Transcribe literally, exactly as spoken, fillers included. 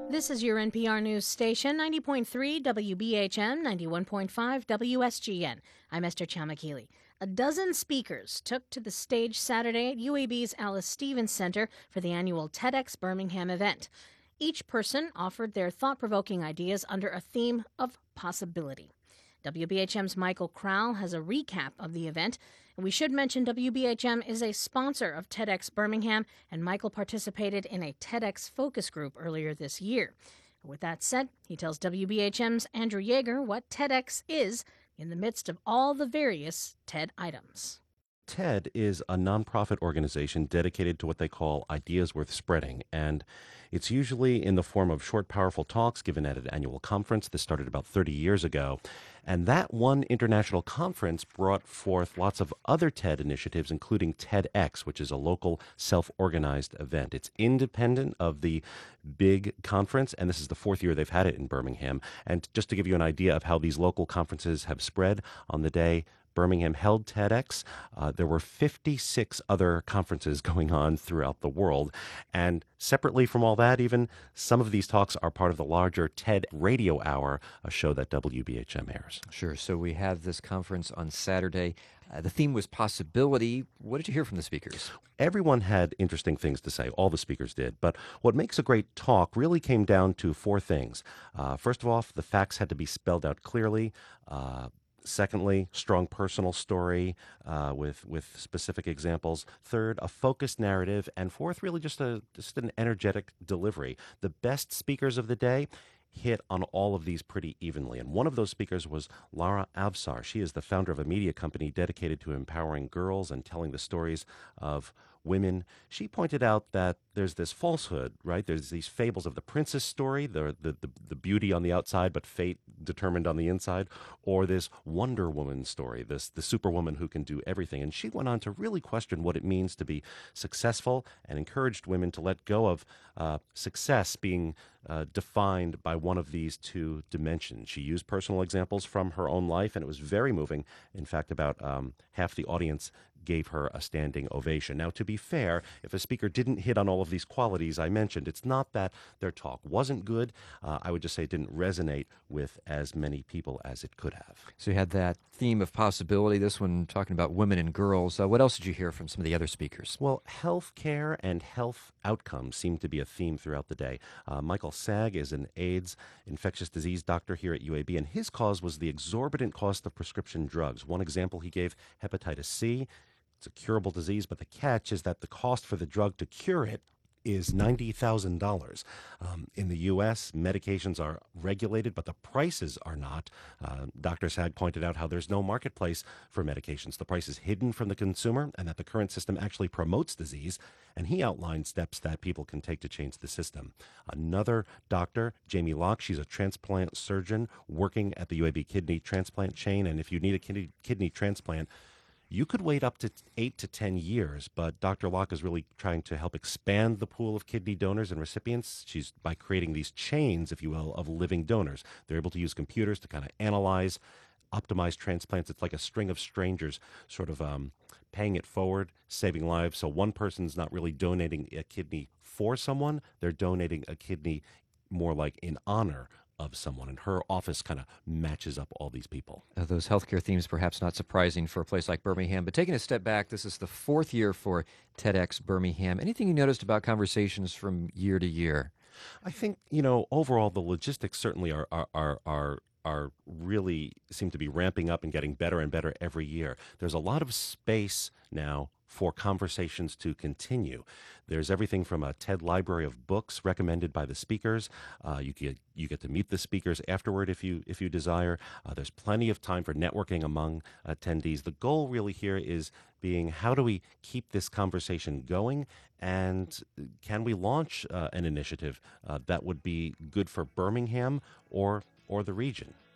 This is your N P R News station, ninety point three W B H M, ninety-one point five W S G N. I'm Esther Chamakili. A dozen speakers took to the stage Saturday at U A B's Alice Stevens Center for the annual TEDx Birmingham event. Each person offered their thought-provoking ideas under a theme of possibility. W B H M's Michael Crowell has a recap of the event. And we should mention W B H M is a sponsor of TEDx Birmingham, and Michael participated in a TEDx focus group earlier this year. With that said, he tells W B H M's Andrew Yeager what TEDx is in the midst of all the various TED items. TED is a nonprofit organization dedicated to what they call ideas worth spreading, and it's usually in the form of short, powerful talks given at an annual conference. This started about thirty years ago, and that one international conference brought forth lots of other TED initiatives, including TEDx, which is a local self-organized event. It's independent of the big conference, and this is the fourth year they've had it in Birmingham. And just to give you an idea of how these local conferences have spread, on the day Birmingham held TEDx, uh, there were fifty-six other conferences going on throughout the world. And separately from all that, even, some of these talks are part of the larger TED Radio Hour, a show that W B H M airs. Sure. So we have this conference on Saturday. Uh, the theme was possibility. What did you hear from the speakers? Everyone had interesting things to say. All the speakers did. But what makes a great talk really came down to four things. Uh, first of all, the facts had to be spelled out clearly. Uh, Secondly, strong personal story uh, with with specific examples. Third, a focused narrative. And fourth, really just a just an energetic delivery. The best speakers of the day hit on all of these pretty evenly. And one of those speakers was Lara Avsar. She is the founder of a media company dedicated to empowering girls and telling the stories of women. She pointed out that there's this falsehood, right? There's these fables of the princess story, the, the, the, the beauty on the outside, but fate determined on the inside, or this Wonder Woman story, this the superwoman who can do everything. And she went on to really question what it means to be successful and encouraged women to let go of uh, success being uh, defined by one of these two dimensions. She used personal examples from her own life, and it was very moving. In fact, about um, half the audience gave her a standing ovation. Now, to be fair, if a speaker didn't hit on all of these qualities I mentioned, it's not that their talk wasn't good. Uh, I would just say it didn't resonate with as many people as it could have. So you had that theme of possibility, this one talking about women and girls. Uh, what else did you hear from some of the other speakers? Well, health care and health outcomes seem to be a theme throughout the day. Uh, Michael Sag is an AIDS infectious disease doctor here at U A B, and his cause was the exorbitant cost of prescription drugs. One example he gave, hepatitis C. It's a curable disease, but the catch is that the cost for the drug to cure it is ninety thousand dollars. Um, in the U S, medications are regulated, but the prices are not. Uh, Doctor Sag pointed out how there's no marketplace for medications. The price is hidden from the consumer, and that the current system actually promotes disease. And he outlined steps that people can take to change the system. Another doctor, Jamie Locke, she's a transplant surgeon working at the U A B kidney transplant chain. And if you need a kidney, kidney transplant, you could wait up to eight to ten years, but Doctor Locke is really trying to help expand the pool of kidney donors and recipients. She's by creating these chains, if you will, of living donors. They're able to use computers to kind of analyze, optimize transplants. It's like a string of strangers sort of um, paying it forward, saving lives. So one person's not really donating a kidney for someone. They're donating a kidney more like in honor of someone, and her office kind of matches up all these people. Uh, those healthcare themes perhaps not surprising for a place like Birmingham, but taking a step back, this is the fourth year for TEDx Birmingham. Anything you noticed about conversations from year to year? I think, you know, overall the logistics certainly are are are, are are really seem to be ramping up and getting better and better every year. There's a lot of space now for conversations to continue. There's everything from a TED library of books recommended by the speakers. Uh, you get you get to meet the speakers afterward if you if you desire. Uh, there's plenty of time for networking among attendees. The goal really here is being, how do we keep this conversation going, and can we launch uh, an initiative uh, that would be good for Birmingham or or the region?